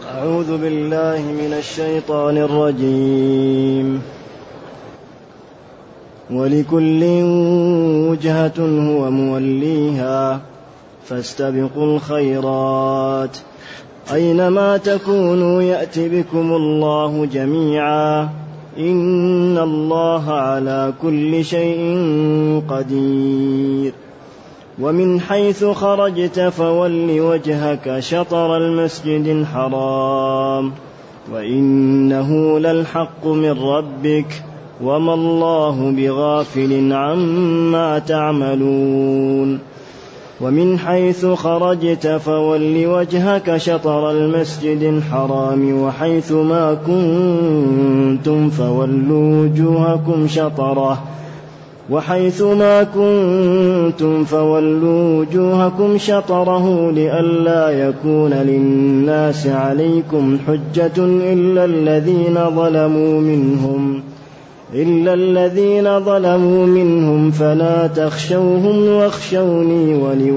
أعوذ بالله من الشيطان الرجيم. ولكل وجهة هو موليها فاستبقوا الخيرات أينما تكونوا يأت بكم الله جميعا إن الله على كل شيء قدير. ومن حيث خرجت فول وجهك شطر المسجد الحرام وإنه للحق من ربك وما الله بغافل عما تعملون. ومن حيث خرجت فول وجهك شطر المسجد الحرام وحيث ما كنتم فولوا وجوهكم شطره لئلا يكون للناس عليكم حجة إلا الذين ظلموا منهم فلا تخشوهم واخشوني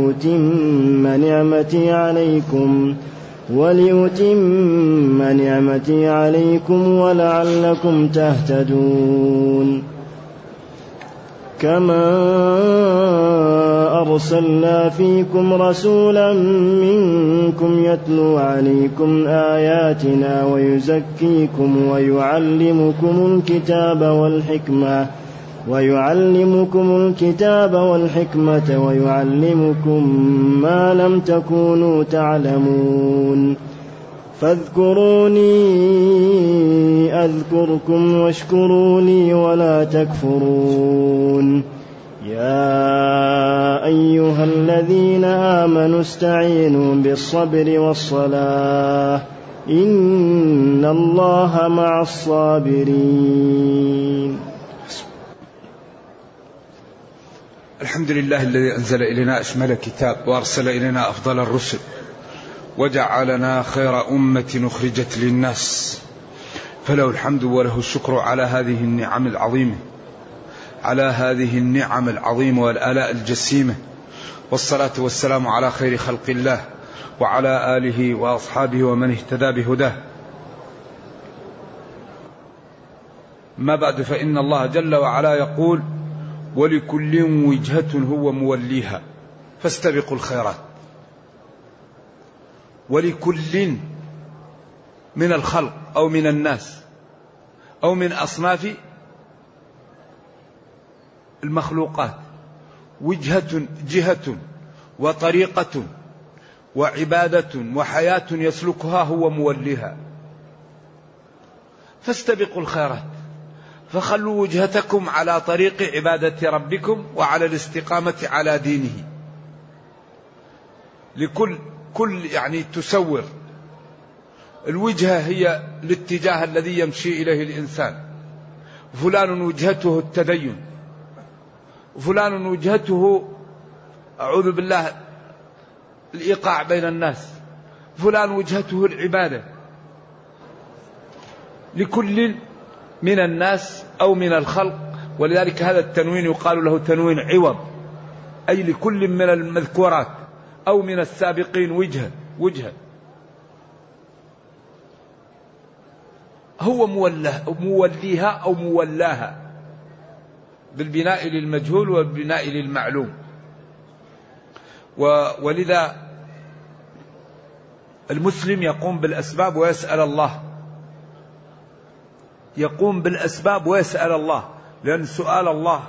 وليتم نعمتي عليكم ولعلكم تهتدون. كما أرسلنا فيكم رسولا منكم يتلو عليكم آياتنا ويزكيكم ويعلمكم الكتاب والحكمة ويعلمكم ما لم تكونوا تعلمون. فاذكروني أذكركم واشكروا لي ولا تكفرون. يا أيها الذين آمنوا استعينوا بالصبر والصلاة إن الله مع الصابرين. الحمد لله الذي أنزل إلينا أشمل كتاب وأرسل إلينا أفضل الرسل وجعلنا خير أمة أخرجت للناس، فله الحمد وله الشكر على هذه النعم العظيمة والآلاء الجسيمة، والصلاة والسلام على خير خلق الله وعلى آله وأصحابه ومن اهتدى بهداه. ما بعد، فإن الله جل وعلا يقول: ولكل وجهة هو موليها فاستبقوا الخيرات. ولكل من الخلق أو من الناس أو من أصناف المخلوقات جهة وطريقة وعبادة وحياة يسلكها هو موليها، فاستبقوا الخيرات، فخلوا وجهتكم على طريق عبادة ربكم وعلى الاستقامة على دينه. كل يعني تسور الوجهة هي الاتجاه الذي يمشي إليه الإنسان. فلان وجهته التدين، فلان وجهته أعوذ بالله الإيقاع بين الناس، فلان وجهته العبادة. لكل من الناس أو من الخلق، ولذلك هذا التنوين يقال له تنوين عوض، أي لكل من المذكورات أو من السابقين وجهة هو موليها أو مولاها، بالبناء للمجهول والبناء للمعلوم. ولذا المسلم يقوم بالأسباب ويسأل الله، لأن سؤال الله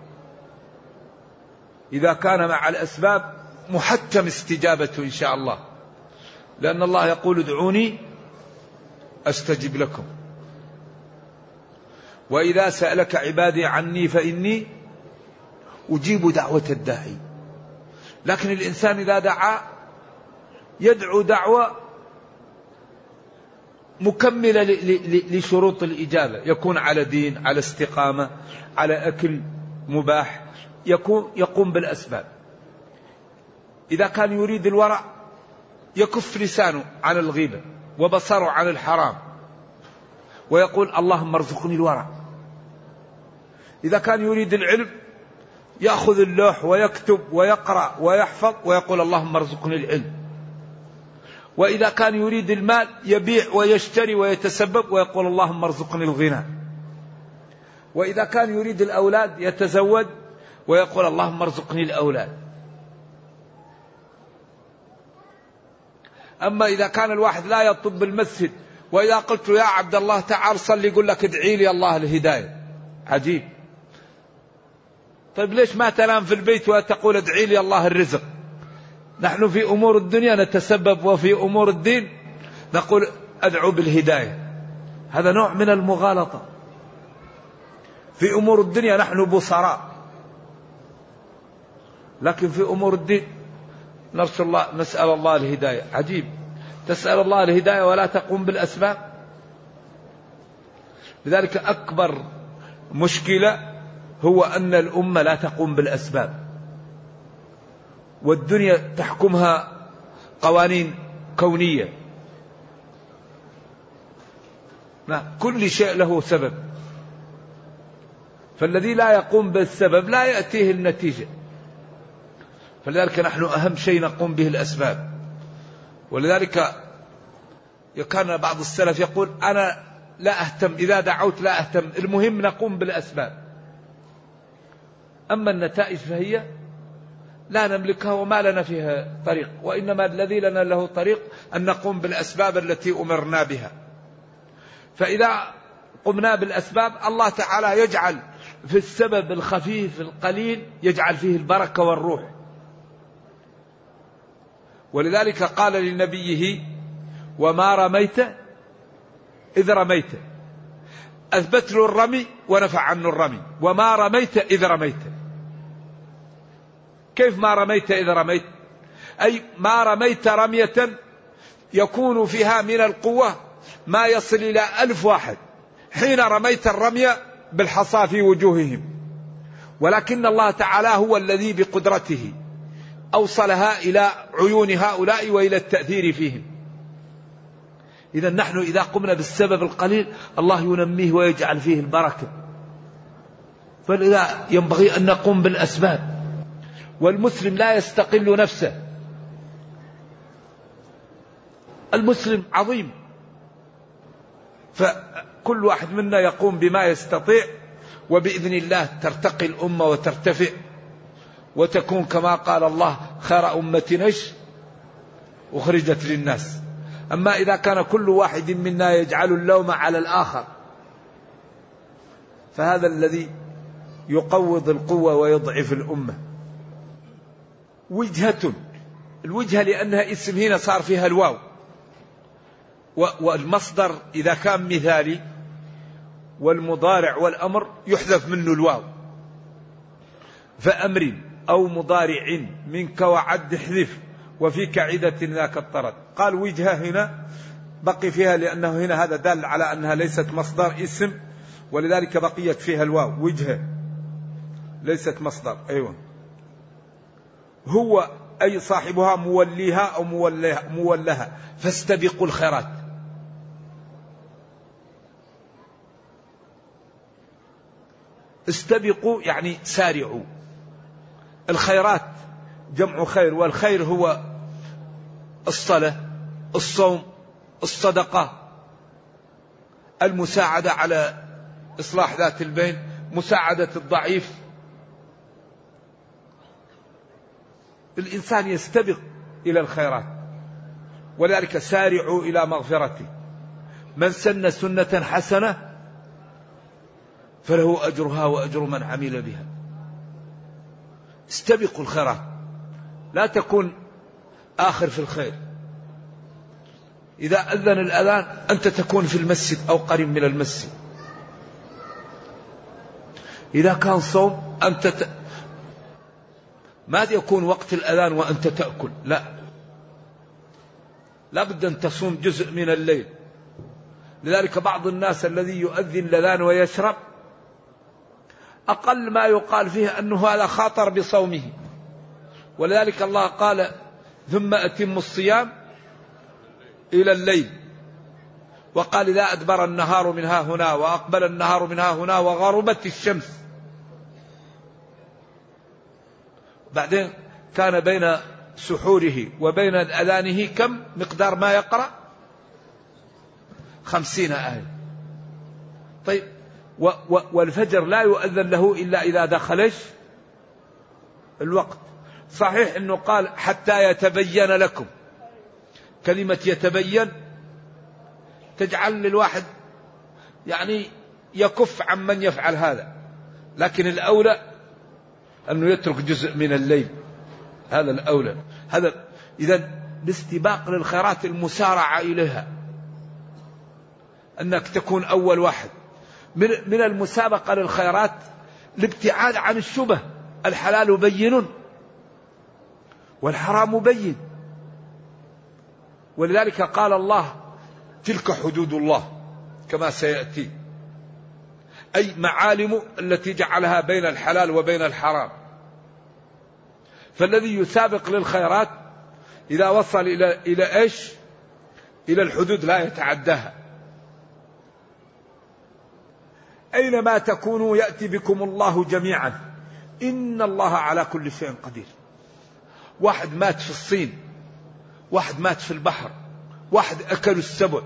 إذا كان مع الأسباب محتم استجابته إن شاء الله، لأن الله يقول: ادعوني أستجب لكم، وإذا سألك عبادي عني فإني أجيب دعوة الداعي. لكن الإنسان إذا دعا يدعو دعوة مكملة لشروط الإجابة، يكون على دين، على استقامة، على أكل مباح، يقوم بالأسباب. إذا كان يريد الورع يكف لسانه عن الغيبة وبصره عن الحرام ويقول: اللهم ارزقني الورع. إذا كان يريد العلم يأخذ اللوح ويكتب ويقرأ ويحفظ ويقول: اللهم ارزقني العلم. وإذا كان يريد المال يبيع ويشتري ويتسبب ويقول اللهم ارزقني الغنى. وإذا كان يريد الأولاد يتزوج ويقول اللهم ارزقني الأولاد. أما إذا كان الواحد لا يطب بالمسجد وإذا قلت يا عبد الله تعال صلي يقول لك ادعي لي الله الهداية. عجيب. طيب ليش ما تنام في البيت وتقول ادعي لي الله الرزق؟ نحن في أمور الدنيا نتسبب وفي أمور الدين نقول أدعو بالهداية. هذا نوع من المغالطة. في أمور الدنيا نحن بصراء، لكن في أمور الدين نسأل الله الهداية. عجيب. تسأل الله الهداية ولا تقوم بالأسباب. لذلك أكبر مشكلة هو أن الأمة لا تقوم بالأسباب، والدنيا تحكمها قوانين كونية. كل شيء له سبب، فالذي لا يقوم بالسبب لا يأتيه النتيجة. فلذلك نحن أهم شيء نقوم به الأسباب. ولذلك كان بعض السلف يقول أنا لا أهتم، إذا دعوت لا أهتم، المهم نقوم بالأسباب. أما النتائج فهي لا نملكها وما لنا فيها طريق، وإنما الذي لنا له طريق أن نقوم بالأسباب التي أمرنا بها. فإذا قمنا بالأسباب الله تعالى يجعل في السبب الخفيف القليل يجعل فيه البركة والروح. ولذلك قال لنبيه وما رميت إذ رميت، أثبت له الرمي ونفع عنه الرمي. وما رميت إذ رميت. كيف ما رميت إذ رميت؟ أي ما رميت رمية يكون فيها من القوة ما يصل إلى 1000 واحد حين رميت الرمية بالحصى في وجوههم، ولكن الله تعالى هو الذي بقدرته أوصلها إلى عيون هؤلاء وإلى التأثير فيهم. إذا نحن إذا قمنا بالسبب القليل الله ينميه ويجعل فيه البركة. فلذا ينبغي أن نقوم بالأسباب. والمسلم لا يستقل نفسه. المسلم عظيم، فكل واحد منا يقوم بما يستطيع، وبإذن الله ترتقي الأمة وترتفع وتكون كما قال الله خير أمة أخرجت للناس. أما إذا كان كل واحد منا يجعل اللوم على الآخر فهذا الذي يقوض القوة ويضعف الأمة. وجهة، الوجهة لأنها اسم هنا صار فيها الواو، والمصدر إذا كان مثالي والمضارع والأمر يحذف منه الواو. فأمر أو مضارع منك وعد احذف وفي كعدة ذاك الطرد. قال وجهة هنا بقي فيها لأنه هنا هذا دال على أنها ليست مصدر اسم، ولذلك بقيت فيها الواو. وجهة ليست مصدر. أيوة. هو أي صاحبها موليها أو مولها. فاستبقوا الخيرات. استبقوا يعني سارعوا. الخيرات جمع خير، والخير هو الصلاة، الصوم، الصدقة، المساعدة على إصلاح ذات البين، مساعدة الضعيف. الإنسان يستبق إلى الخيرات. ولذلك سارعوا إلى مغفرته. من سن سنة حسنة فله أجرها وأجر من عمل بها. استبقوا الخيرات، لا تكون آخر في الخير. إذا أذن الأذان أنت تكون في المسجد أو قريب من المسجد. إذا كان صوم أنت ما يكون وقت الأذان وأنت تأكل، لا بد أن تصوم جزء من الليل. لذلك بعض الناس الذي يؤذن الأذان ويشرب أقل ما يقال فيه أنه هذا خاطر بصومه. ولذلك الله قال ثم أتم الصيام إلى الليل. وقال إذا أدبر النهار من ها هنا وأقبل النهار من ها هنا وغربت الشمس. بعدين كان بين سحوره وبين أذانه كم مقدار ما يقرأ؟ 50 آية. طيب والفجر لا يؤذن له إلا إذا دخلش الوقت. صحيح أنه قال حتى يتبين لكم، كلمة يتبين تجعل للواحد يعني يكف عن من يفعل هذا، لكن الأولى أنه يترك جزء من الليل، هذا الأولى. هذا إذا الاستباق للخيرات، المسارعة إليها، أنك تكون أول واحد. من المسابقة للخيرات الابتعاد عن الشبه. الحلال بين والحرام بين، ولذلك قال الله تلك حدود الله كما سيأتي، أي معالم التي جعلها بين الحلال وبين الحرام. فالذي يسابق للخيرات إذا وصل إلى إيش؟ إلى الحدود لا يتعداها. أينما تكونوا يأتي بكم الله جميعا إن الله على كل شيء قدير. واحد مات في الصين، واحد مات في البحر، واحد أكل السبع.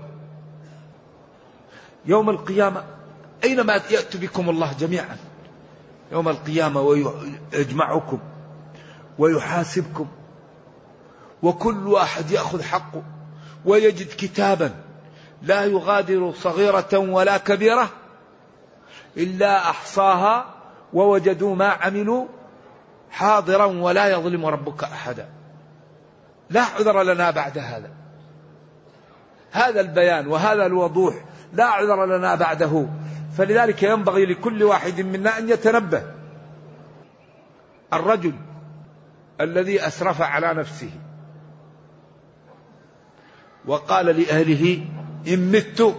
يوم القيامة أينما يأتي بكم الله جميعا يوم القيامة ويجمعكم ويحاسبكم، وكل واحد يأخذ حقه ويجد كتابا لا يغادر صغيرة ولا كبيرة إلا أحصاها ووجدوا ما عملوا حاضرا ولا يظلم ربك أحدا. لا عذر لنا بعد هذا. هذا البيان وهذا الوضوح لا عذر لنا بعده. فلذلك ينبغي لكل واحد منا أن يتنبه. الرجل الذي أسرف على نفسه وقال لأهله إن مت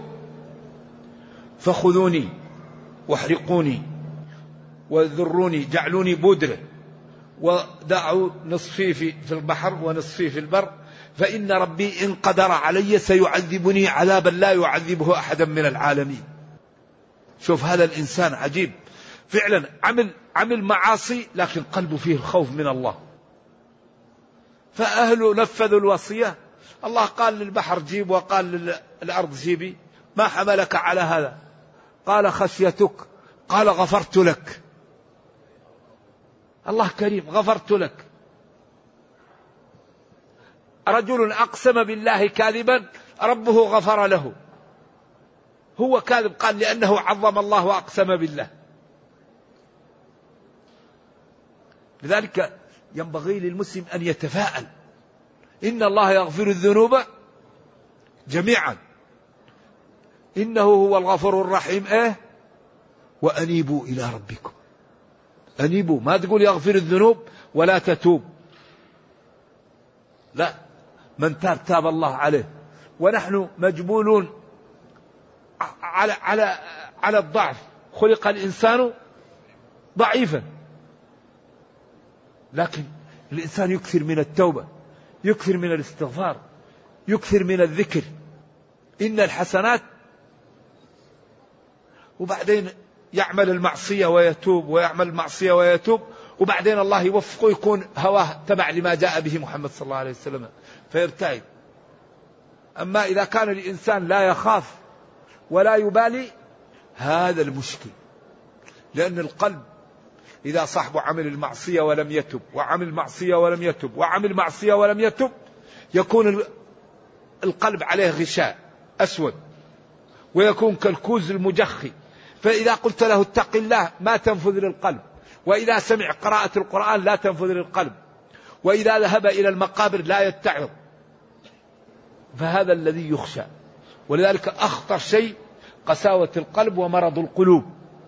فخذوني واحرقوني وذروني، جعلوني بودرة ودعوا نصفي في البحر ونصفي في البر، فإن ربي إن قدر علي سيعذبني عذابا لا يعذبه أحدا من العالمين. شوف هذا الإنسان عجيب فعلا، عمل معاصي لكن قلبه فيه الخوف من الله. فأهله نفذوا الوصية، الله قال للبحر جيب وقال للأرض جيبي، ما حملك على هذا؟ قال خشيتك، قال غفرت لك. الله كريم، غفرت لك. رجل أقسم بالله كاذبا ربه غفر له، هو كاذب قال لأنه عظم الله وأقسم بالله. لذلك ينبغي للمسلم أن يتفاءل، إن الله يغفر الذنوب جميعا إنه هو الغفور الرحيم. وأنيبوا إلى ربكم. أنيبوا، ما تقول يغفر الذنوب ولا تتوب، لا، من تاب تاب الله عليه. ونحن مجبولون على الضعف، خلق الإنسان ضعيفا، لكن الإنسان يكثر من التوبة، يكثر من الاستغفار، يكثر من الذكر، إن الحسنات، وبعدين يعمل المعصية ويتوب ويعمل المعصية ويتوب، وبعدين الله يوفقه يكون هواه تبع لما جاء به محمد صلى الله عليه وسلم فيرتعد. أما إذا كان الإنسان لا يخاف ولا يبالي، هذا المشكل. لأن القلب إذا صاحبه عمل المعصية ولم يتب، وعمل معصية ولم يتب، وعمل معصية ولم يتب، يكون القلب عليه غشاء أسود، ويكون كالكوز المجخي. فإذا قلت له اتق الله ما تنفذ للقلب، وإذا سمع قراءة القرآن لا تنفذ للقلب، وإذا ذهب إلى المقابر لا يتعظ. فهذا الذي يخشى. ولذلك أخطر شيء قساوة القلب ومرض القلوب.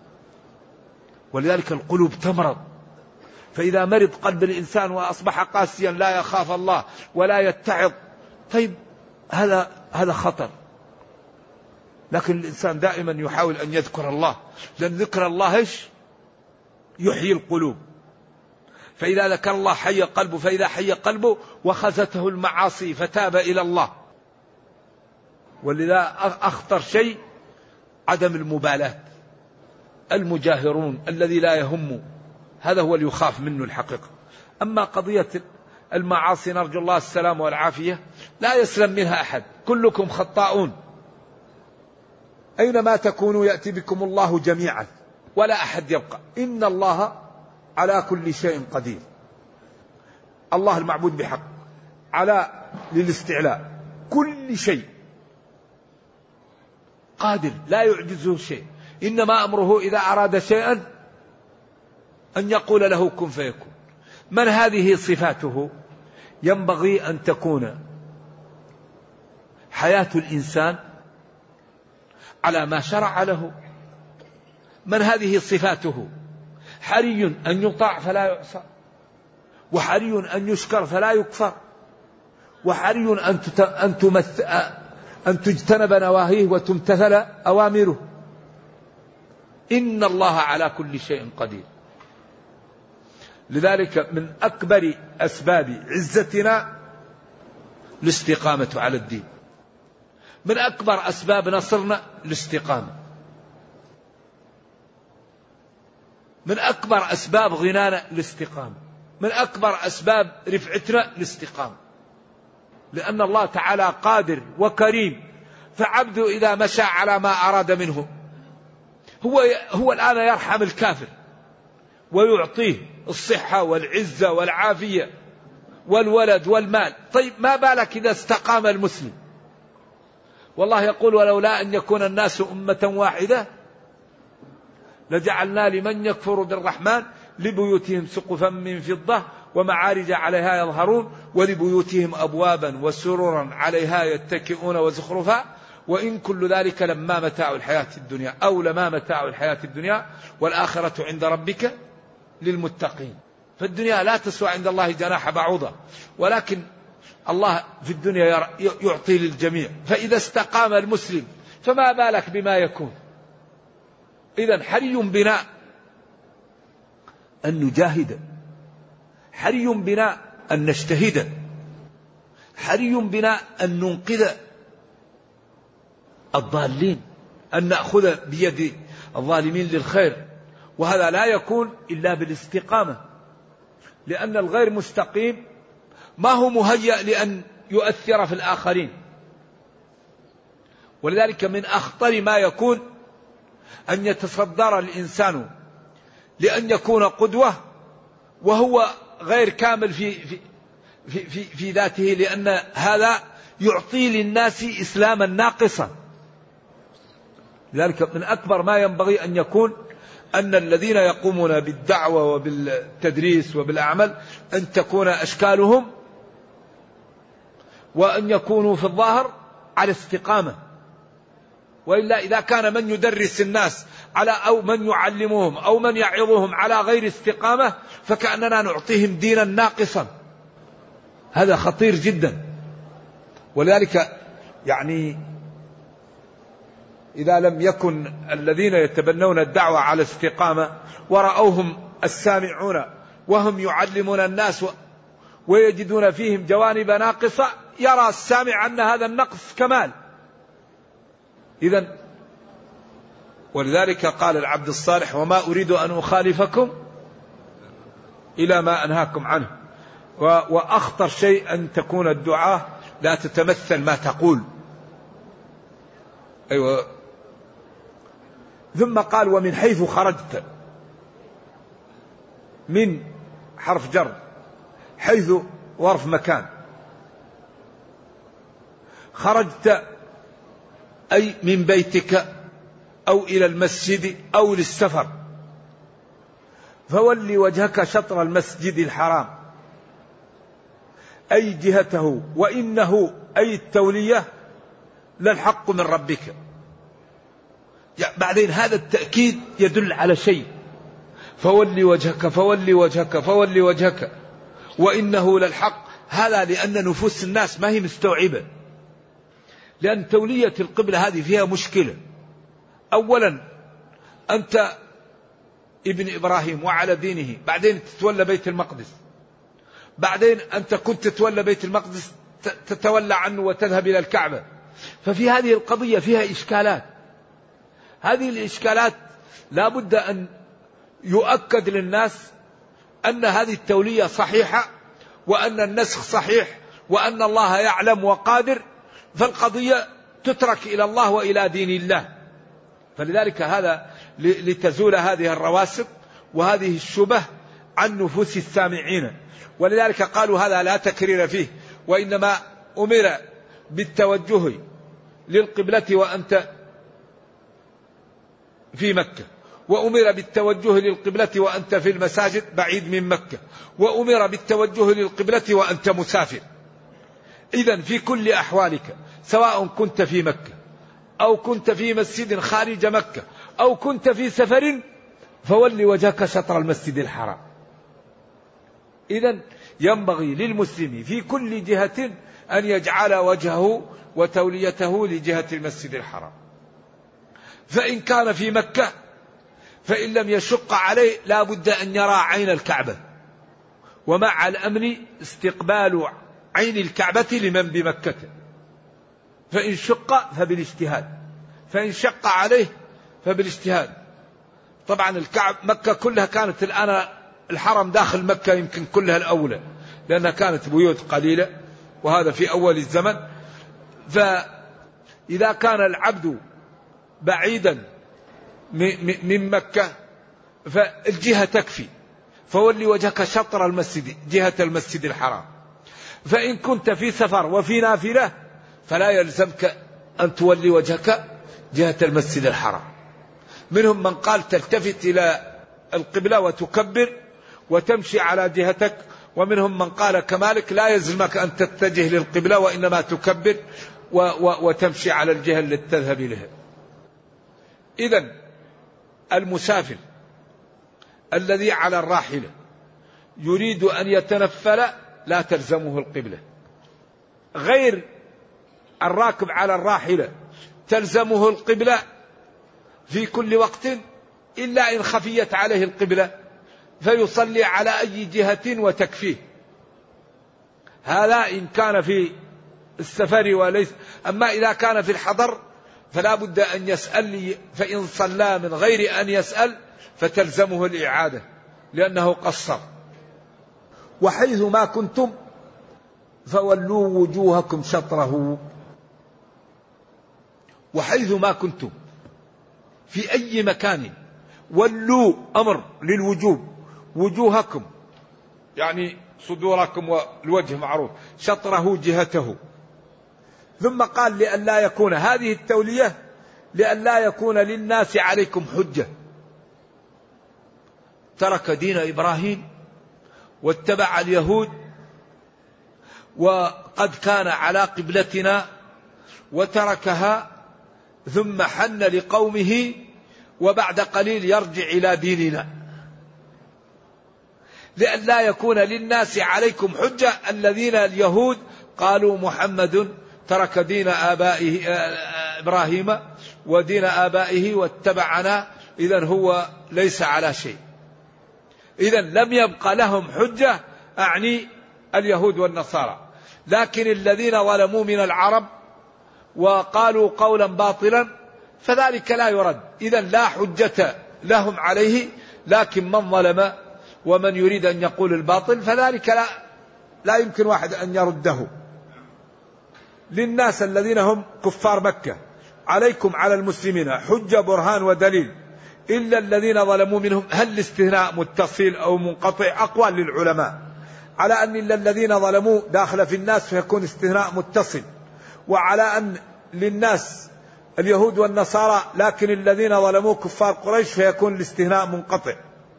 ولذلك القلوب تمرض. فإذا مرض قلب الإنسان وأصبح قاسيا لا يخاف الله ولا يتعظ، طيب هذا خطر. لكن الإنسان دائما يحاول أن يذكر الله، لأن ذكر الله يحيي القلوب. فإذا ذكر الله حي قلبه، فإذا حي قلبه وخزته المعاصي فتاب إلى الله. ولذا أخطر شيء عدم المبالاة. المجاهرون الذي لا يهم، هذا هو اللي يخاف منه الحقيقة. أما قضية المعاصي نرجو الله السلام والعافية لا يسلم منها أحد، كلكم خطاؤون، أينما تكونوا يأتي بكم الله جميعا ولا أحد يبقى. إن الله على كل شيء قدير. الله المعبود بحق، على للاستعلاء، كل شيء قادر لا يعجزه شيء، إنما أمره إذا أراد شيئا أن يقول له كن فيكون. من هذه صفاته ينبغي أن تكون حياة الإنسان على ما شرع له. من هذه صفاته حري أن يطاع فلا يعصى، وحري أن يشكر فلا يكفر، وحري أن تجتنب نواهيه وتمتثل أوامره. إن الله على كل شيء قدير. لذلك من أكبر أسباب عزتنا الاستقامة على الدين، من أكبر أسباب نصرنا الاستقامة، من أكبر أسباب غنانا الاستقامة، من أكبر أسباب رفعتنا الاستقامة. لأن الله تعالى قادر وكريم، فعبده إذا مشى على ما أراد منه هو الآن يرحم الكافر ويعطيه الصحة والعزة والعافية والولد والمال. طيب ما بالك إذا استقام المسلم؟ والله يقول ولولا أن يكون الناس أمة واحدة لجعلنا لمن يكفر بالرحمن لبيوتهم سقفا من فضة ومعارج عليها يظهرون ولبيوتهم أبوابا وسررا عليها يتكئون وزخرفا وإن كل ذلك لما متاع الحياة الدنيا أو لما متاع الحياة الدنيا والآخرة عند ربك للمتقين. فالدنيا لا تسوى عند الله جناح بعوضة، ولكن الله في الدنيا يعطي للجميع. فإذا استقام المسلم فما بالك بما يكون. إذن حري بنا أن نجاهد، حري بنا أن نجتهد، حري بنا أن ننقذ الضالين، أن نأخذ بيد الظالمين للخير. وهذا لا يكون إلا بالاستقامة، لأن الغير مستقيم ما هو مهيأ لأن يؤثر في الآخرين. ولذلك من أخطر ما يكون أن يتصدر الإنسان لأن يكون قدوة وهو غير كامل في ذاته، لأن هذا يعطي للناس إسلاما ناقصا. لذلك من أكبر ما ينبغي أن يكون أن الذين يقومون بالدعوة وبالتدريس وبالأعمال أن تكون أشكالهم وأن يكونوا في الظاهر على استقامة. وإلا إذا كان من يدرس الناس على أو من يعلمهم أو من يعظهم على غير استقامة فكأننا نعطيهم دينا ناقصا. هذا خطير جدا. ولذلك يعني إذا لم يكن الذين يتبنون الدعوة على استقامة ورأوهم السامعون وهم يعلمون الناس ويجدون فيهم جوانب ناقصة، يرى السامع أن هذا النقص كمال. إذن ولذلك قال العبد الصالح وما أريد أن أخالفكم إلى ما أنهاكم عنه. وأخطر شيء أن تكون الدعاء لا تتمثل ما تقول. أيوة. ثم قال ومن حيث خرجت، من حرف جر، حيث ظرف مكان، خرجت أي من بيتك أو إلى المسجد أو للسفر، فولي وجهك شطر المسجد الحرام أي جهته، وإنه أي التولية للحق من ربك. بعدين هذا التأكيد يدل على شيء، فولي وجهك فولي وجهك فولي وجهك وإنه للحق. هذا لأن نفوس الناس ما هي مستوعبة، لأن تولية القبلة هذه فيها مشكلة. أولا أنت ابن إبراهيم وعلى دينه، بعدين تتولى بيت المقدس، بعدين أنت كنت تتولى بيت المقدس تتولى عنه وتذهب إلى الكعبة. ففي هذه القضية فيها إشكالات. هذه الإشكالات لا بد أن يؤكد للناس أن هذه التولية صحيحة، وأن النسخ صحيح وأن الله يعلم وقادر، فالقضية تترك إلى الله وإلى دين الله. فلذلك هذا لتزول هذه الرواسب وهذه الشبه عن نفوس السامعين. ولذلك قالوا هذا لا تكرير فيه، وإنما أمر بالتوجه للقبلة وأنت في مكة، وأمر بالتوجه للقبلة وأنت في المساجد بعيد من مكة، وأمر بالتوجه للقبلة وأنت مسافر. إذن في كل أحوالك سواء كنت في مكة أو كنت في مسجد خارج مكة أو كنت في سفر فول وجهك شطر المسجد الحرام. إذن ينبغي للمسلم في كل جهة أن يجعل وجهه وتوليته لجهة المسجد الحرام. فإن كان في مكة فإن لم يشق عليه لا بد أن يرى عين الكعبة، ومع الأمن استقبال عين الكعبة لمن بمكة. فإن شق فبالاجتهاد، فإن شق عليه فبالاجتهاد. طبعا مكة كلها كانت الآن الحرم داخل مكة يمكن كلها الأولى، لأنها كانت بيوت قليلة وهذا في أول الزمن. فإذا كان العبد بعيدا من مكة فالجهة تكفي، فولي وجهك شطر المسجد جهة المسجد الحرام. فإن كنت في سفر وفي نافلة فلا يلزمك أن تولي وجهك جهة المسجد الحرام. منهم من قال تلتفت إلى القبلة وتكبر وتمشي على جهتك، ومنهم من قال كمالك لا يلزمك أن تتجه للقبلة وإنما تكبر وتمشي على الجهة التي تذهب إليها. إذن المسافر الذي على الراحلة يريد أن يتنفل لا تلزمه القبلة، غير الراكب على الراحلة تلزمه القبلة في كل وقت إلا إن خفيت عليه القبلة فيصلي على أي جهة وتكفيه. هذا إن كان في السفر وليس. أما إذا كان في الحضر فلا بد أن يسأل، فإن صلى من غير أن يسأل فتلزمه الإعادة لأنه قصر. وحيث ما كنتم فولوا وجوهكم شطره. وحيث ما كنتم في أي مكان ولوا أمر للوجوب، وجوهكم يعني صدوركم والوجه معروف، شطره جهته. ثم قال لئلا يكون هذه التولية لئلا يكون للناس عليكم حجة. ترك دين إبراهيم واتبع اليهود وقد كان على قبلتنا وتركها ثم حن لقومه وبعد قليل يرجع إلى ديننا. لئلا يكون للناس عليكم حجة. الذين اليهود قالوا محمد ترك دين آبائه إبراهيم ودين آبائه واتبعنا، إذن هو ليس على شيء. إذن لم يبق لهم حجة، أعني اليهود والنصارى. لكن الذين ظلموا من العرب وقالوا قولا باطلا فذلك لا يرد. إذن لا حجة لهم عليه، لكن من ظلم ومن يريد أن يقول الباطل فذلك لا يمكن واحد أن يرده. للناس الذين هم كفار مكة عليكم على المسلمين حجة برهان ودليل إلا الذين ظلموا منهم. هل الاستثناء متصل أو منقطع؟ أقوال للعلماء على أن إلا الذين ظلموا داخل في الناس فيكون استثناء متصل، وعلى أن للناس اليهود والنصارى لكن الذين ظلموا كفار قريش فيكون الاستثناء منقطع.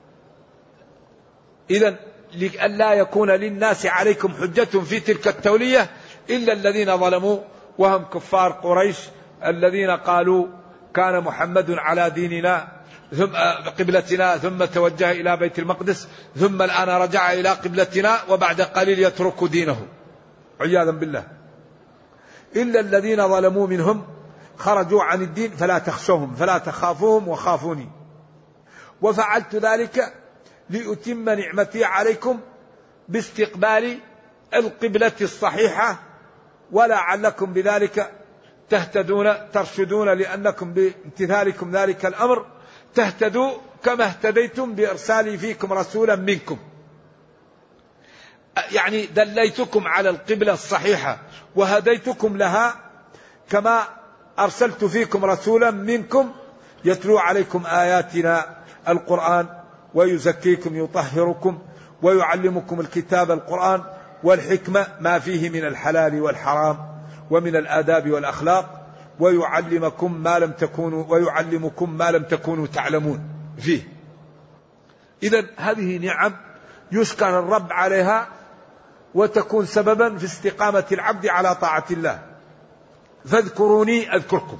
إذن لئلا يكون للناس عليكم حجة في تلك التولية إلا الذين ظلموا وهم كفار قريش الذين قالوا كان محمد على ديننا ثم قبلتنا ظم توجه إلى بيت المقدس ثم الآن رجع إلى قبلتنا وبعد قليل يترك دينه عياذا بالله. إلا الذين ظلموا منهم خرجوا عن الدين فلا تخشوهم فلا تخافوهم وخافوني. وفعلت ذلك لأتم نعمتي عليكم باستقبال القبلة الصحيحة ولعلكم بذلك تهتدون ترشدون، لأنكم بامتثالكم ذلك الأمر تهتدوا كما اهتديتم بإرسالي فيكم رسولا منكم. يعني دليتكم على القبلة الصحيحة وهديتكم لها، كما أرسلت فيكم رسولا منكم يتلو عليكم آياتنا القرآن ويزكيكم يطهركم ويعلمكم الكتاب القرآن والحكمة ما فيه من الحلال والحرام ومن الآداب والأخلاق، ويعلمكم ما لم تكونوا تعلمون فيه. إذن هذه نعم يشكر الرب عليها وتكون سببا في استقامة العبد على طاعة الله. فاذكروني أذكركم،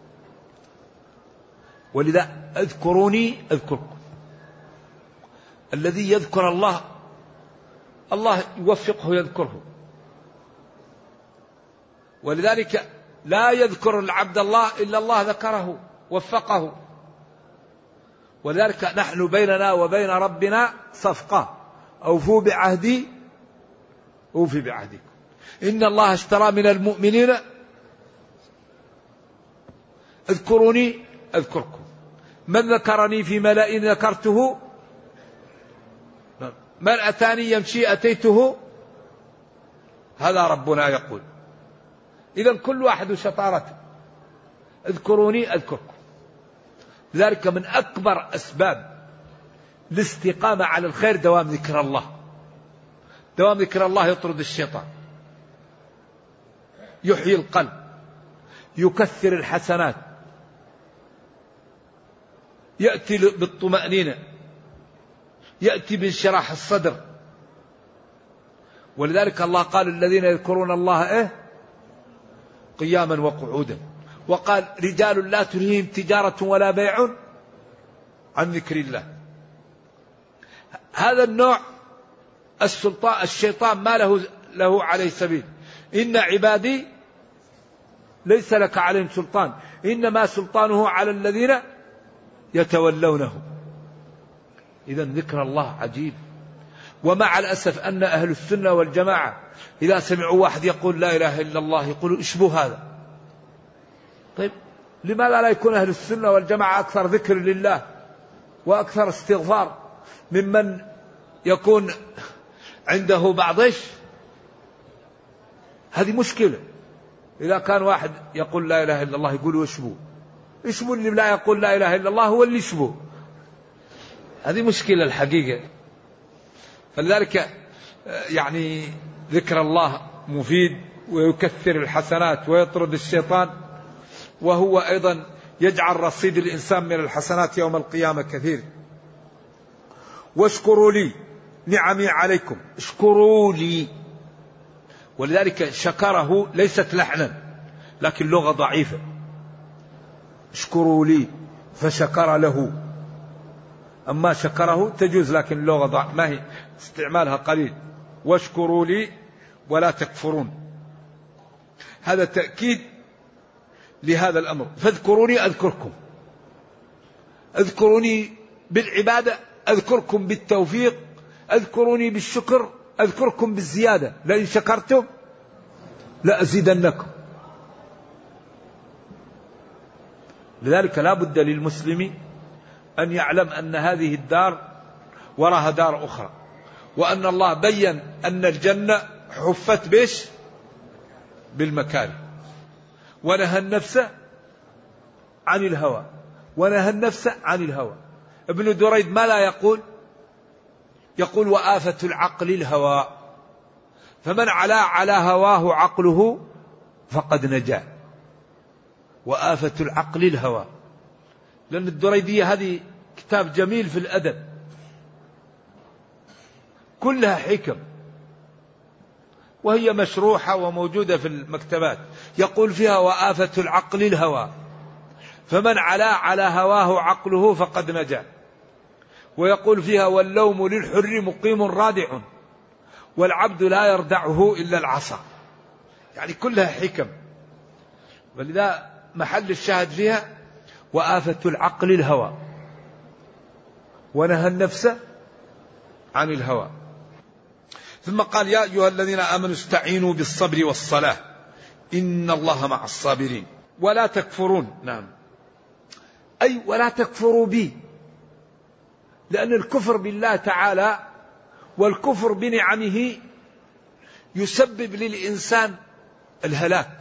ولذا اذكروني أذكركم. الذي يذكر الله الله يوفقه يذكره، ولذلك لا يذكر العبد الله إلا الله ذكره وفقه. ولذلك نحن بيننا وبين ربنا صفقة: أوفوا بعهدي أوفي بعهدكم. إن الله اشترى من المؤمنين اذكروني أذكركم، من ذكرني في ملأ ذكرته، من أتاني يمشي أتيته. هذا ربنا يقول. إذن كل واحد شطارته. اذكروني أذكركم. ذلك من أكبر أسباب الاستقامة على الخير دوام ذكر الله. دوام ذكر الله يطرد الشيطان، يحيي القلب، يكثر الحسنات، يأتي بالطمأنينة، يأتي بانشراح الصدر. ولذلك الله قال: الذين يذكرون الله قياما وقعودا. وقال: رجال لا تلهيهم تجارة ولا بيع عن ذكر الله. هذا النوع الشيطان ما له عليه سبيل. إن عبادي ليس لك عليهم سلطان، إنما سلطانه على الذين يتولونه. إذن ذكر الله عجيب. ومع الأسف أن أهل السنة والجماعة إذا سمعوا واحد يقول لا إله إلا الله يقولوا إشبه هذا. طيب لماذا لا يكون أهل السنة والجماعة أكثر ذكر لله وأكثر استغفار ممن يكون عنده بعض هذه مشكلة. إذا كان واحد يقول لا إله إلا الله يقولوا إشبه اللي لا يقول لا إله إلا الله هو اللي يشبه. هذه مشكلة الحقيقة. فلذلك يعني ذكر الله مفيد ويكثر الحسنات ويطرد الشيطان، وهو أيضا يجعل رصيد الإنسان من الحسنات يوم القيامة كثير. واشكروا لي نعمي عليكم، اشكروا لي. ولذلك شكره ليست لحنا لكن لغة ضعيفة. اشكروا لي فشكر له، أما شكره تجوز لكن اللغة ضعيفة ما هي استعمالها قليل. واشكروا لي ولا تكفرون، هذا تأكيد لهذا الأمر. فاذكروني أذكركم، اذكروني بالعبادة أذكركم بالتوفيق، اذكروني بالشكر أذكركم بالزيادة، لئن شكرتم لأزيدنكم. لذلك لا بد للمسلم أن يعلم أن هذه الدار وراها دار أخرى، وأن الله بيّن أن الجنة حفت بيش بالمكاره، ونهى النفس عن الهوى، ونهى النفس عن الهوى. ابن دريد ما لا يقول وآفة العقل الهوى، فمن على هواه عقله فقد نجا. وآفة العقل الهوى، لأن الدريدية هذه كتاب جميل في الأدب كلها حكم، وهي مشروحة وموجودة في المكتبات. يقول فيها وآفة العقل الهوى، فمن على هواه عقله فقد نجا. ويقول فيها واللوم للحر مقيم رادع، والعبد لا يردعه إلا العصا. يعني كلها حكم، ولذا محل الشاهد فيها وآفة العقل الهوى، ونهى النفس عن الهوى. ثم قال يا أيها الذين آمنوا استعينوا بالصبر والصلاة إن الله مع الصابرين ولا تكفرون. نعم، أي ولا تكفروا بي، لأن الكفر بالله تعالى والكفر بنعمه يسبب للإنسان الهلاك.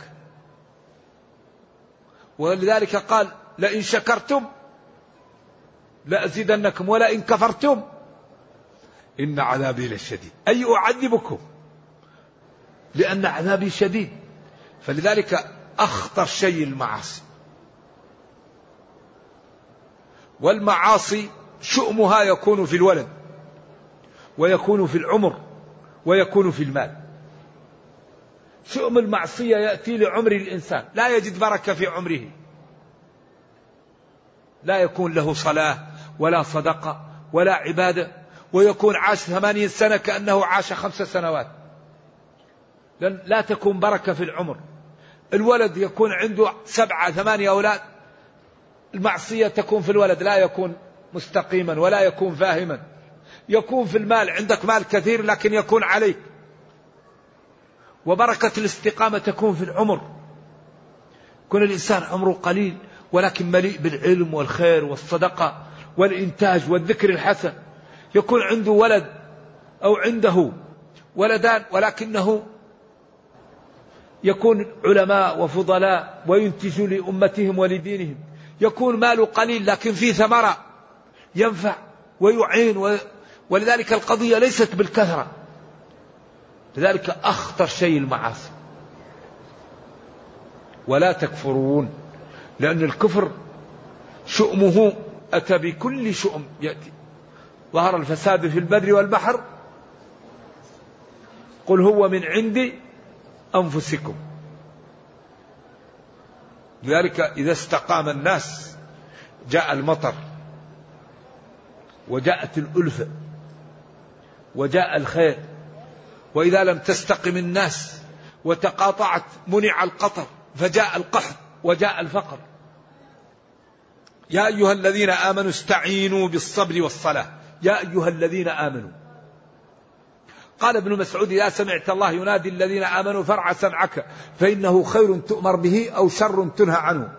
ولذلك قال لئن شكرتم لأزيدنكم ولئن كفرتم إن عذابي لشديد، أي أعذبكم لأن عذابي شديد. فلذلك أخطر شيء المعاصي، والمعاصي شؤمها يكون في الولد ويكون في العمر ويكون في المال. شؤم المعصية يأتي لعمر الإنسان، لا يجد بركة في عمره، لا يكون له صلاة ولا صدقة ولا عبادة، ويكون عاش 80 سنة كأنه عاش 5 سنوات، لأن لا تكون بركة في العمر. الولد يكون عنده 7 8 أولاد، المعصية تكون في الولد، لا يكون مستقيما ولا يكون فاهما. يكون في المال، عندك مال كثير لكن يكون عليك. وبركة الاستقامة تكون في العمر، يكون الإنسان عمره قليل ولكن مليء بالعلم والخير والصدقة والإنتاج والذكر الحسن. يكون عنده ولد أو عنده ولدان ولكنه يكون علماء وفضلاء وينتجوا لأمتهم ولدينهم. يكون ماله قليل لكن فيه ثمرة ينفع ويعين، ولذلك القضية ليست بالكثرة. لذلك أخطر شيء المعاصي. ولا تكفرون، لأن الكفر شؤمه أتى بكل شؤم يأتي. ظهر الفساد في البر والبحر قل هو من عند أنفسكم. لذلك إذا استقام الناس جاء المطر وجاءت الألفة وجاء الخير. وإذا لم تستقم الناس وتقاطعت منع القطر فجاء القحط وجاء الفقر. يا أيها الذين آمنوا استعينوا بالصبر والصلاة. يا أيها الذين آمنوا. قال ابن مسعود إذا سمعت الله ينادي الذين آمنوا فارع سمعك فإنه خير تؤمر به أو شر تنهى عنه.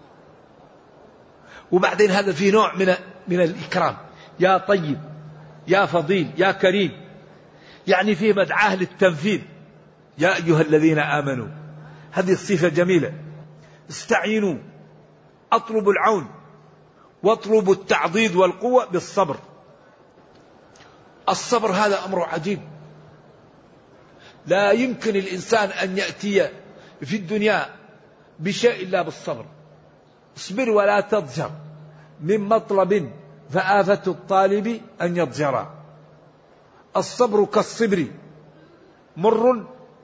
وبعدين هذا في نوع من الإكرام، يا طيب يا فضيل يا كريم، يعني فيه مدعاه للتنفيذ. يا أيها الذين آمنوا، هذه الصفة جميلة. استعينوا، أطلبوا العون واطلبوا التعضيد والقوة بالصبر. الصبر هذا أمر عجيب، لا يمكن الإنسان أن يأتي في الدنيا بشيء إلا بالصبر. اصبر ولا تضجر من مطلب فآفة الطالب أن يضجر. الصبر كالصبر مر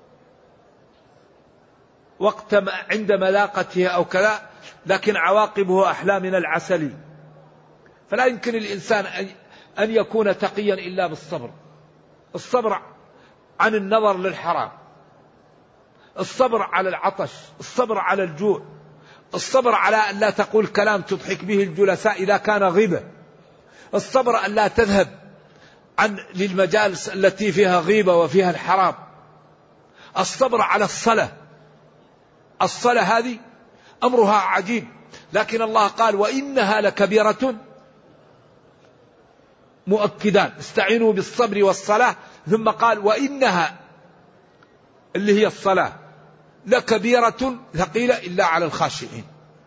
وقت عند ملاقته أو كذا، لكن عواقبه أحلى من العسل. فلا يمكن الإنسان أن يكون تقيا إلا بالصبر. الصبر عن النظر للحرام، الصبر على العطش، الصبر على الجوع، الصبر على أن لا تقول كلام تضحك به الجلساء إذا كان غيبة، الصبر أن لا تذهب للمجالس التي فيها غيبة وفيها الحرام، الصبر على الصلاة. الصلاة هذه أمرها عجيب، لكن الله قال وإنها لكبيرة مؤكدان. استعينوا بالصبر والصلاة، ثم قال وإنها اللي هي الصلاة لكبيرة ثقيلة إلا على الخاشعين.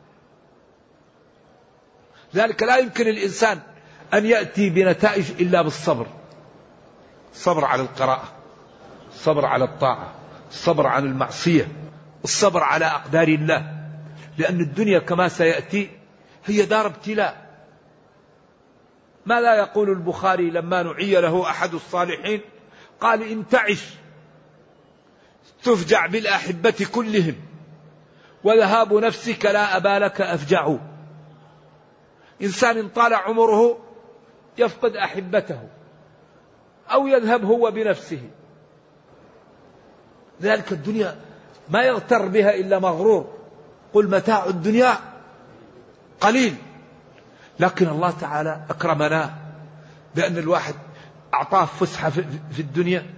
ذلك لا يمكن الإنسان أن يأتي بنتائج إلا بالصبر. الصبر على القراءة، الصبر على الطاعة، الصبر عن المعصية، الصبر على أقدار الله. لأن الدنيا كما سيأتي هي دار ابتلاء. ما لا يقول البخاري لما نعي له أحد الصالحين قال إن تعش تفجع بالأحبة كلهم وذهاب نفسك لا أبالك أفجع. إنسان طال عمره يفقد أحبته أو يذهب هو بنفسه. ذلك الدنيا ما يغتر بها إلا مغرور. قل متاع الدنيا قليل. لكن الله تعالى أكرمنا بأن الواحد أعطاه فسحة في الدنيا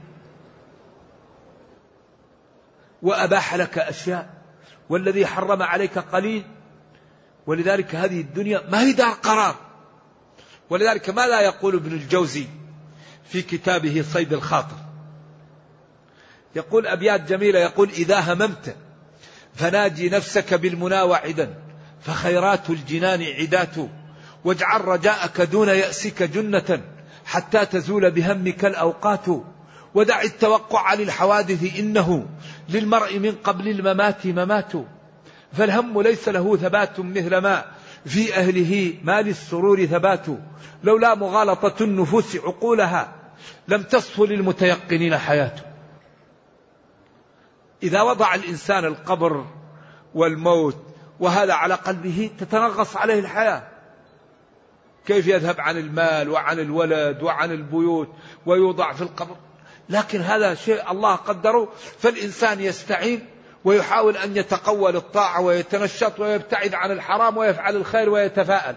وأباح لك أشياء، والذي حرم عليك قليل. ولذلك هذه الدنيا ما هي دار قرار. ولذلك ماذا يقول ابن الجوزي في كتابه صيد الخاطر؟ يقول أبيات جميلة، يقول: إذا هممت فناجي نفسك بالمنى واعدا، فخيرات الجنان عدات، واجعل رجاءك دون يأسك جنة، حتى تزول بهمك الأوقات، ودع التوقع للحوادث، إنه للمرء من قبل الممات ممات، فالهم ليس له ثبات مثل ما في أهله ما للسرور ثبات، لولا مغالطة النفوس عقولها لم تصف للمتيقنين حياته. إذا وضع الإنسان القبر والموت وهذا على قلبه تتنغص عليه الحياة. كيف يذهب عن المال وعن الولد وعن البيوت ويوضع في القبر؟ لكن هذا شيء الله قدره، فالإنسان يستعين ويحاول أن يتقوى للطاعة ويتنشط ويبتعد عن الحرام ويفعل الخير ويتفاءل،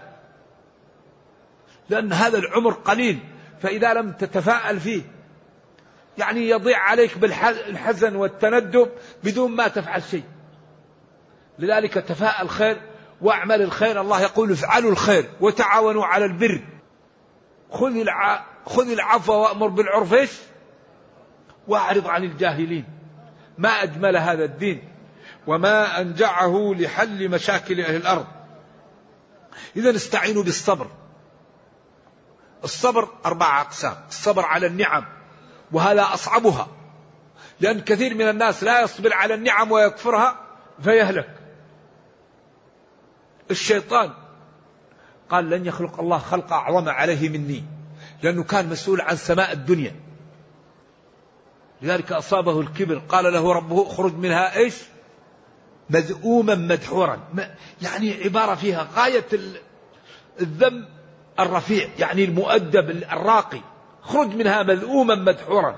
لأن هذا العمر قليل، فإذا لم تتفاءل فيه يعني يضيع عليك بالحزن والتندب بدون ما تفعل شيء. لذلك تفاءل الخير واعمل الخير. الله يقول: افعلوا الخير وتعاونوا على البر، خذ العفو وأمر بالعرف واعرض عن الجاهلين. ما أجمل هذا الدين وما أنجعه لحل مشاكل أهل الأرض. إذا استعينوا بالصبر. الصبر 4 أقسام: الصبر على النعم، وهذا أصعبها، لأن كثير من الناس لا يصبر على النعم ويكفرها فيهلك. الشيطان قال: لن يخلق الله خلق أعظم عليه مني، لأنه كان مسؤول عن سماء الدنيا، لذلك أصابه الكبر. قال له ربه: اخرج منها إيش؟ مذءوما مدحورا، يعني عبارة فيها غاية الذم الرفيع، يعني المؤدب الراقي. اخرج منها مذءوما مدحورا.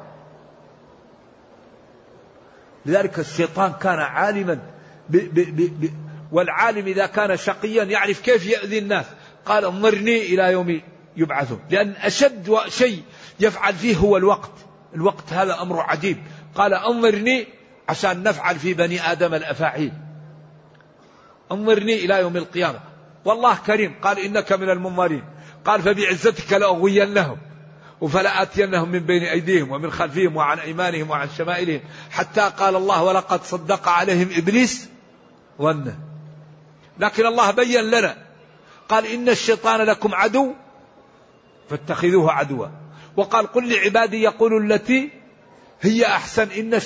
لذلك الشيطان كان عالما والعالم إذا كان شقيا يعرف كيف يأذي الناس. قال: انظرني إلى يوم يبعثون، لأن أشد شيء يفعل فيه هو الوقت هذا أمر عجيب. قال: انظرني عشان نفعل في بني آدم الأفاعيل، انظرني إلى يوم القيامة. والله كريم، قال: إنك من المنظرين. قال: فبعزتك لأغوينهم وفلآتينهم من بين أيديهم ومن خلفهم وعن أيمانهم وعن شمائلهم، حتى قال الله: ولقد صدق عليهم إبليس ظنه. لكن الله بين لنا، قال: إن الشيطان لكم عدو فاتخذوه عدوا، وقال: قل لعبادي يقولوا التي هي أحسن إن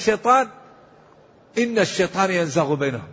الشيطان ينزغ بينهم.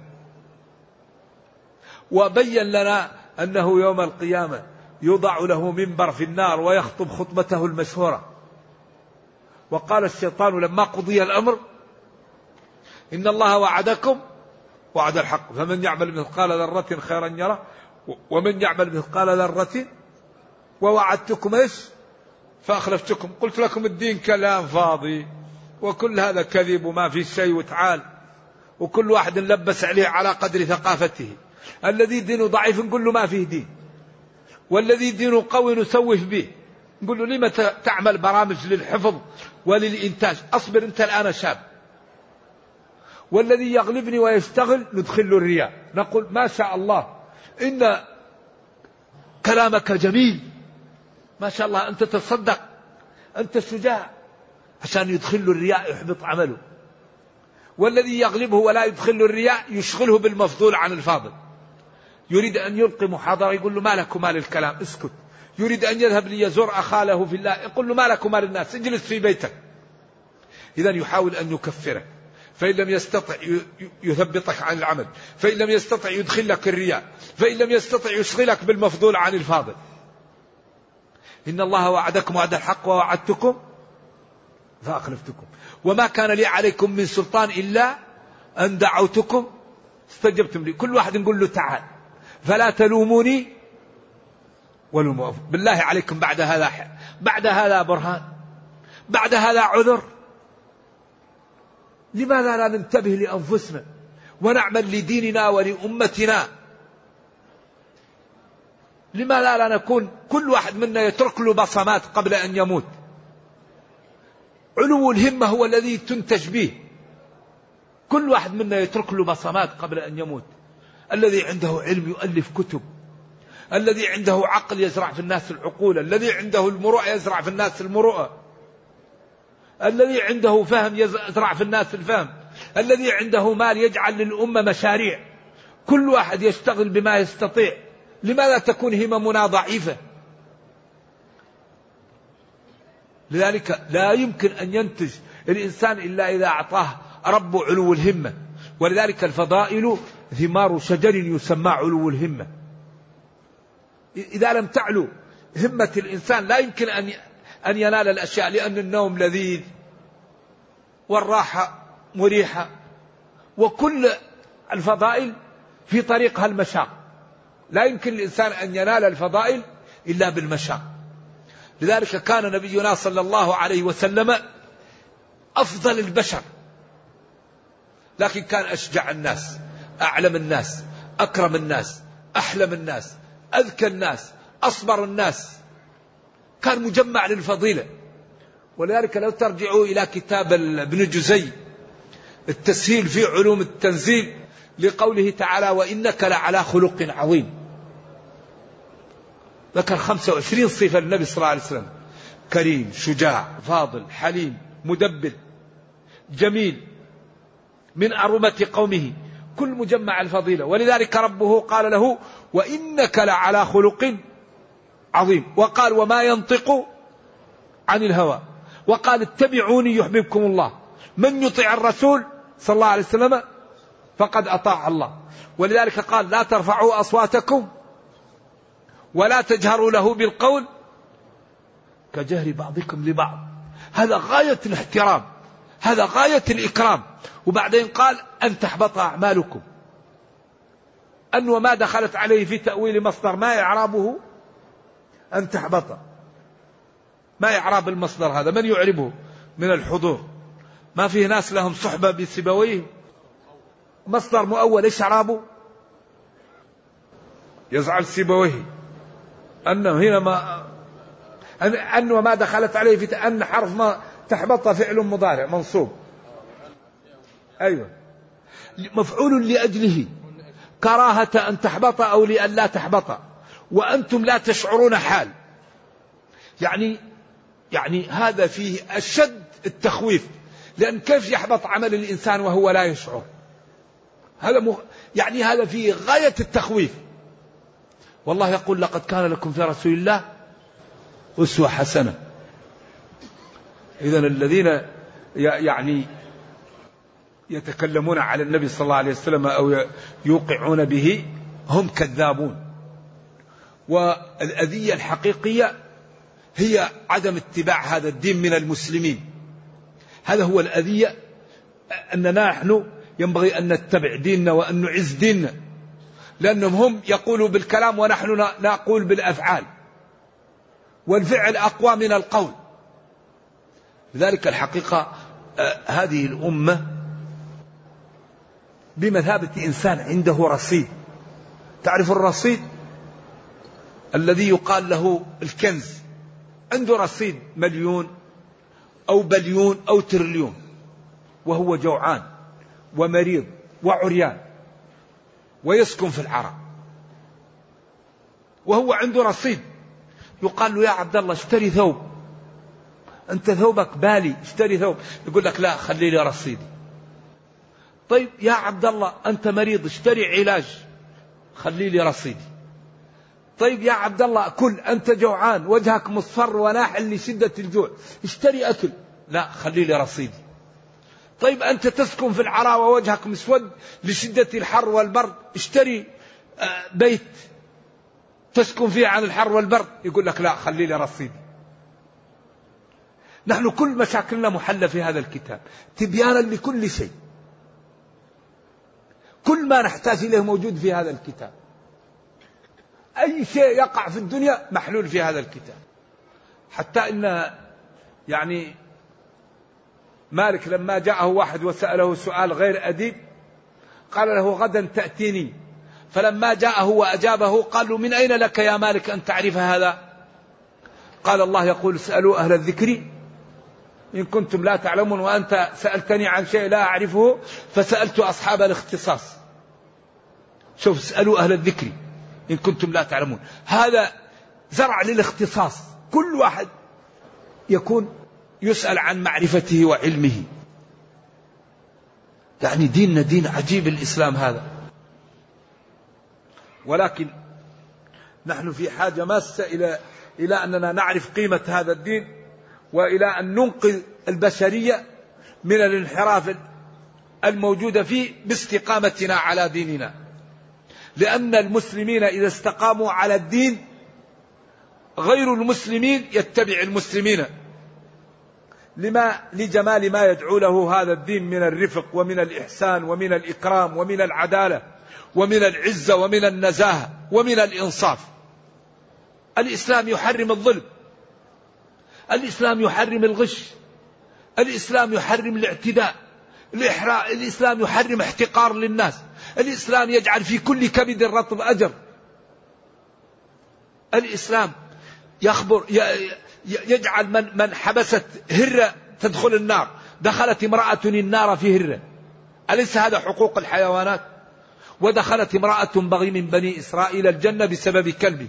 وبين لنا أنه يوم القيامة يوضع له منبر في النار ويخطب خطبته المشهورة. وقال الشيطان لما قضي الأمر: إن الله وعدكم وعد الحق، فمن يعمل مثقال ذرة خيرا يره ومن يعمل مثقال ذرة ووعدتكم إيش فأخلفتكم. قلت لكم الدين كلام فاضي وكل هذا كذب وما في شيء، وتعال وكل واحد لبس عليه على قدر ثقافته. الذي دينه ضعيف نقول له ما فيه دين، والذي دينه قوي نسوف به، نقول له لما تعمل برامج للحفظ وللإنتاج؟ أصبر أنت الآن شاب. والذي يغلبني ويشتغل ندخل له الرياء، نقول ما شاء الله إن كلامك جميل، ما شاء الله أنت تصدق، أنت شجاع، عشان يدخل له الرياء يحبط عمله. والذي يغلبه ولا يدخل له الرياء يشغله بالمفضول عن الفاضل. يريد أن يلقي محاضرة يقول له ما لك ومال الكلام، اسكت. يريد أن يذهب ليزور أخاله في الله يقول له ما لك ومال الناس، اجلس في بيتك. إذا يحاول أن يكفرك، فإن لم يستطع يثبطك عن العمل، فإن لم يستطع يدخلك الرياء، فإن لم يستطع يشغلك بالمفضول عن الفاضل. إن الله وعدكم وعد الحق ووعدتكم فأخلفتكم وما كان لي عليكم من سلطان إلا أن دعوتكم استجبتم لي. كل واحد نقول له تعال، فلا تلوموني ولوموا بالله عليكم. بعد هذا برهان، بعد هذا عذر. لماذا لا ننتبه لأنفسنا ونعمل لديننا ولأمتنا؟ لماذا لا نكون كل واحد منا يترك له بصمات قبل أن يموت؟ علو الهمة هو الذي تنتج به. كل واحد منا يترك له بصمات قبل أن يموت. الذي عنده علم يؤلف كتب، الذي عنده عقل يزرع في الناس العقول، الذي عنده المروءة يزرع في الناس المروءة. الذي عنده فهم يزرع في الناس الفهم، الذي عنده مال يجعل للأمة مشاريع، كل واحد يشتغل بما يستطيع. لماذا تكون هممنا ضعيفة؟ لذلك لا يمكن أن ينتج الإنسان إلا إذا أعطاه رب علو الهمة. ولذلك الفضائل ثمار شجر يسمى علو الهمة. إذا لم تعلو همة الإنسان لا يمكن أن ينال الأشياء، لأن النوم لذيذ والراحة مريحة، وكل الفضائل في طريقها المشاق. لا يمكن الإنسان أن ينال الفضائل إلا بالمشاق. لذلك كان نبينا صلى الله عليه وسلم أفضل البشر، لكن كان أشجع الناس، أعلم الناس، أكرم الناس، أحلم الناس، أذكى الناس، أصبر الناس، كان مجمع للفضيلة. ولذلك لو ترجعوا إلى كتاب ابن جزي التسهيل في علوم التنزيل لقوله تعالى وإنك لعلى خلق عظيم، ذكر 25 صفة للنبي صلى الله عليه وسلم: كريم، شجاع، فاضل، حليم، مدبر، جميل، من أرمة قومه، كل مجمع الفضيلة. ولذلك ربه قال له وإنك لعلى خلق عظيم، وقال وما ينطق عن الهوى، وقال اتبعوني يحببكم الله، من يطيع الرسول صلى الله عليه وسلم فقد أطاع الله. ولذلك قال لا ترفعوا أصواتكم ولا تجهروا له بالقول كجهر بعضكم لبعض. هذا غاية الاحترام، هذا غاية الإكرام. وبعدين قال أن تحبط أعمالكم، أن وما دخلت عليه في تأويل مصدر ما إعرابه أن تحبط. ما إعراب المصدر هذا؟ من يعربه من الحضور؟ ما فيه ناس لهم صحبة بسيبويه؟ مصدر مؤول إيش إعرابه؟ يزعل سيبويه أنه هنا ما أن وما دخلت عليه في أن حرف ما تحبط فعل مضارع منصوب. أيوة، مفعول لأجله، كراهة أن تحبط أو لأن لا تحبط، وأنتم لا تشعرون حال. يعني هذا فيه أشد التخويف، لأن كيف يحبط عمل الإنسان وهو لا يشعر؟ هذا يعني هذا فيه غاية التخويف. والله يقول لقد كان لكم في رسول الله أسوة حسنة. إذن الذين يعني يتكلمون على النبي صلى الله عليه وسلم أو يوقعون به هم كذابون. والأذية الحقيقية هي عدم اتباع هذا الدين من المسلمين. هذا هو الأذية، أننا نحن ينبغي أن نتبع ديننا وأن نعز ديننا، لأنهم هم يقولوا بالكلام ونحن نقول بالأفعال، والفعل أقوى من القول. لذلك الحقيقة هذه الأمة بمثابة إنسان عنده رصيد. تعرف الرصيد الذي يقال له الكنز؟ عنده رصيد 1,000,000 أو بليون أو تريليون، وهو جوعان ومريض وعريان ويسكن في العراء، وهو عنده رصيد. يقال له يا عبد الله اشتري ثوب، أنت ثوبك بالي، اشتري ثوب. يقول لك لا، خلي لي رصيدي. طيب يا عبد الله أنت مريض، اشتري علاج، خلي لي رصيدي. طيب يا عبد الله كل، أنت جوعان وجهك مصفر وناحل لشدة الجوع، اشتري أكل، لا خلي لي رصيدي. طيب أنت تسكن في العراء ووجهك مسود لشدة الحر والبرد، اشتري بيت تسكن فيه عن الحر والبرد، يقول لك لا خلي لي رصيدي. نحن كل مشاكلنا محلة في هذا الكتاب تبيانا لكل شيء، كل ما نحتاج إليه موجود في هذا الكتاب. أي شيء يقع في الدنيا محلول في هذا الكتاب. حتى إن يعني مالك لما جاءه واحد وسأله سؤال غير أديب قال له غدا تأتيني، فلما جاءه وأجابه قال له من أين لك يا مالك أن تعرف هذا؟ قال الله يقول اسألوا أهل الذكر إن كنتم لا تعلمون، وأنت سألتني عن شيء لا أعرفه فسألت أصحاب الاختصاص. شوف، اسألوا أهل الذكر إن كنتم لا تعلمون، هذا زرع للاختصاص. كل واحد يكون يسأل عن معرفته وعلمه. يعني ديننا دين عجيب الإسلام هذا. ولكن نحن في حاجة ماسة إلى أننا نعرف قيمة هذا الدين، وإلى أن ننقذ البشرية من الانحراف الموجود فيه باستقامتنا على ديننا. لأن المسلمين إذا استقاموا على الدين غير المسلمين يتبع المسلمين، لجمال ما يدعو له هذا الدين من الرفق ومن الإحسان ومن الإكرام ومن العدالة ومن العزة ومن النزاهة ومن الإنصاف. الإسلام يحرم الظلم، الإسلام يحرم الغش، الإسلام يحرم الاعتداء، الإسلام يحرم احتقار للناس، الإسلام يجعل في كل كبد رطب أجر. الإسلام يجعل من حبست هرة تدخل النار، دخلت امرأة النار في هرة، أليس هذا حقوق الحيوانات؟ ودخلت امرأة بغي من بني إسرائيل الجنة بسبب كلب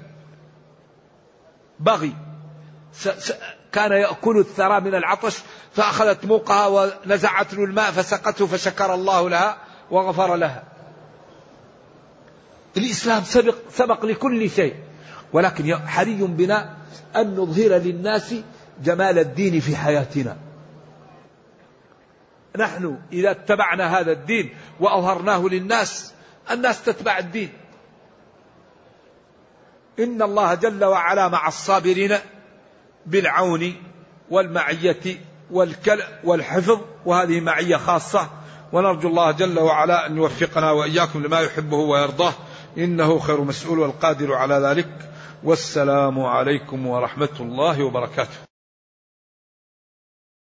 بغي كان يأكل الثرى من العطش، فأخذت موقها ونزعت له الماء فسقته فشكر الله لها وغفر لها. الإسلام سبق لكل شيء، ولكن حري بنا أن نظهر للناس جمال الدين في حياتنا. نحن إذا اتبعنا هذا الدين وأظهرناه للناس، الناس تتبع الدين. إن الله جل وعلا مع الصابرين بالعون والمعية والحفظ، وهذه معية خاصة، ونرجو الله جل وعلا أن يوفقنا وإياكم لما يحبه ويرضاه، إنه خير مسؤول والقادر على ذلك. والسلام عليكم ورحمة الله وبركاته.